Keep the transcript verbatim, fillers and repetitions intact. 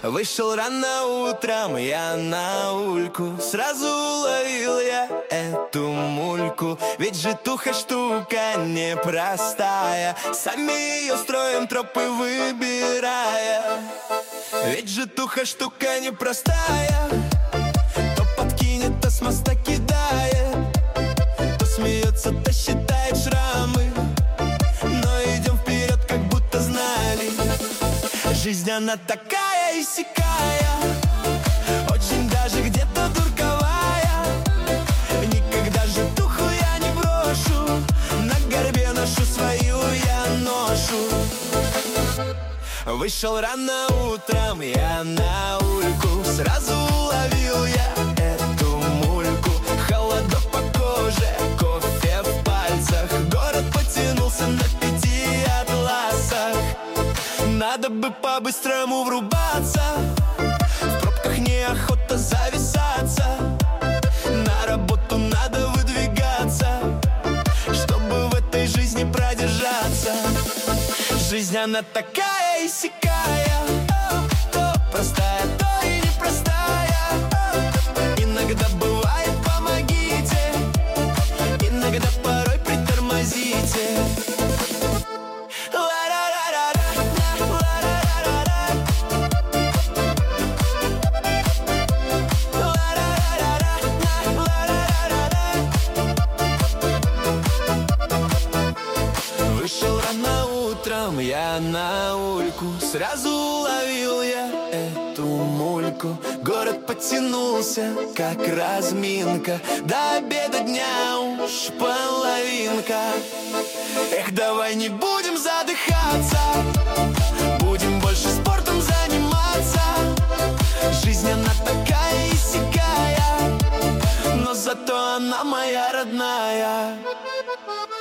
Вышел рано утром я на ульку, сразу уловил я эту мульку. Ведь житуха штука непростая, сами ее строим, тропы выбирая. Ведь житуха штука непростая, то подкинет, то с моста кидает, то смеется, то считает шрамы. Но идем вперед, как будто знали. Жизнь она такая и сякая, очень даже где-то дурковая. Никогда житуху я не брошу, на горбе ношу свою я ношу. Вышел рано утром я на ульку, сразу уловил я эту мульку. Холодок по коже, кофе в пальцах, город потянулся на пяти атласах. Надо бы по-быстрому врубаться, в пробках неохота зависаться. На работу надо выдвигаться, чтобы в этой жизни продержаться. Жизнь она такая и сякая, то простая, то и непростая. Иногда бывает помогите, иногда порой притормозите. Вышел рано утром я на ульку, сразу уловил я эту мульку. Город потянулся, как разминка, до обеда дня уж половинка. Эх, давай не будем задыхаться, будем больше спортом заниматься. Жизнь она такая и сякая, но зато она моя родная.